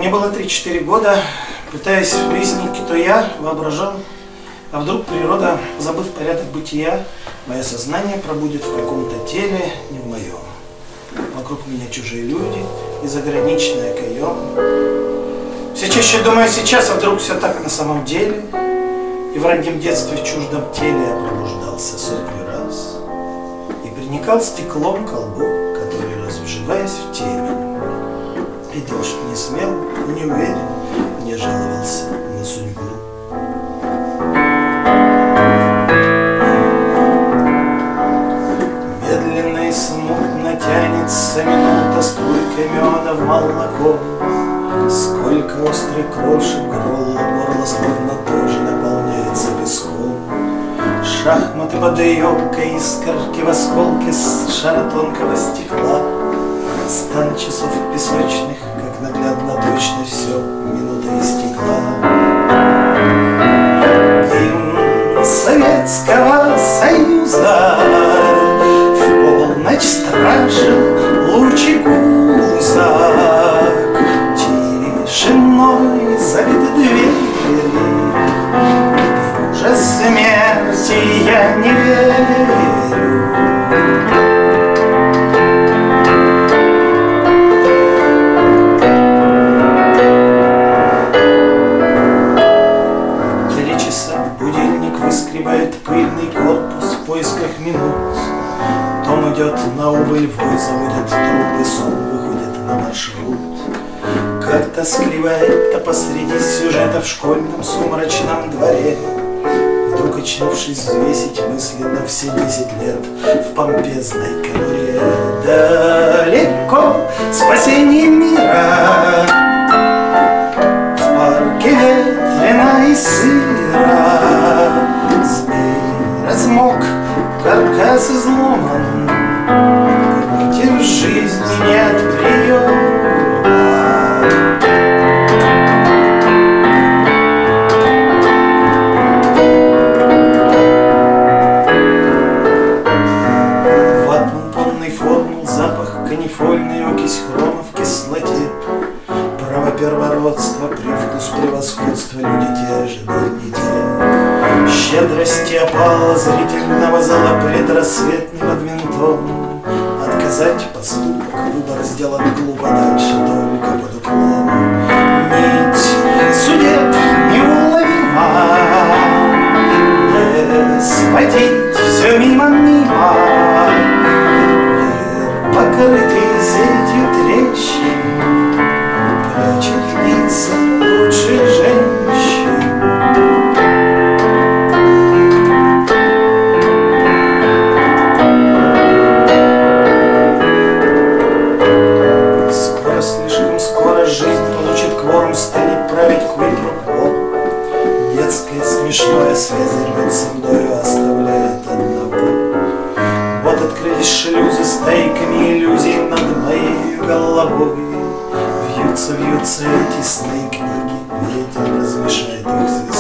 Мне было 3-4 года, пытаясь выяснить, кто я, воображал, а вдруг природа, забыв порядок бытия, мое сознание пробудет в каком-то теле, не в моем. Вокруг меня чужие люди и заграничный окоем. Все чаще думаю сейчас, а вдруг все так на самом деле. И в раннем детстве в чуждом теле я пробуждался сотню раз и приникал стеклом к колбу, который, разживаясь в теме. И дождь не смел, не уверен, не жаловался на судьбу. Медленно и смутно тянется минута, струйка меда в молоко. Сколько острых крошек горло словно тоже наполняется песком. Шахматы под елкой, искорки в осколке с шара тонкого стекла. Стан часов песочных, как наглядно точно все, минута истекла. Гимн Советского Союза в полночь страшен лучи гуза. Тишиной забиты двери, в ужас смерти я не верю. Выскребает пыльный корпус в поисках минут. Том идет на убыль, вой заводят трубы, сон выходит на маршрут. Как тоскливо это посреди сюжета в школьном сумрачном дворе. Вдруг очнувшись взвесить мысленно все 10 лет в помпезной конуре. Далеко спасение мира, в парке ветрено и сыро. Змей размок, каркас изломан, против жизни нет приема. Ватман полный формул, запах канифольный, окись хрома в кислоте. Право первородства, привкус превосходства, люди те же, да не те. Щедрости опала зрительного зала предрассветный бадминтон. Отказать поступок, выбор сделан глупо, дальше только под уклон. Нить судеб неуловима, не сводить все мимо-мимо. Мир, покрытый сетью трещин, прячет лица лучших женщин. Станет править квипрокво. Детское смешное связи рвется мною, оставляет одного. Вот открылись шлюзы стайками иллюзий над моей головой. Вьются эти сны книги, ветер размешает их звезд.